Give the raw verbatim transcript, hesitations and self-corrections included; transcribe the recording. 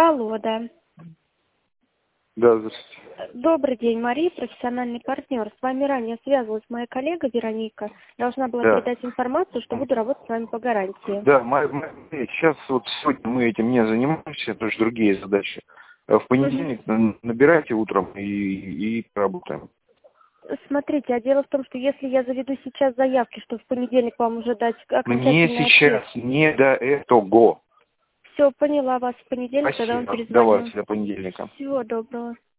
Алло, да. Да, здравствуйте. Добрый день, Мария, профессиональный партнер. С вами ранее связывалась моя коллега Вероника. Должна была Да. передать информацию, что буду работать с вами по гарантии. Да, мы, мы- сейчас вот сегодня мы этим не занимаемся, потому что другие задачи. А в понедельник Мгм. набирайте утром и, и поработаем. Смотрите, а дело в том, что если я заведу сейчас заявки, что в понедельник вам уже дать Мне окончательный ответ. сейчас не до этого. Все, поняла вас. В понедельник тогда вам Спасибо. перезвоню. Давайте до понедельника. Всего доброго.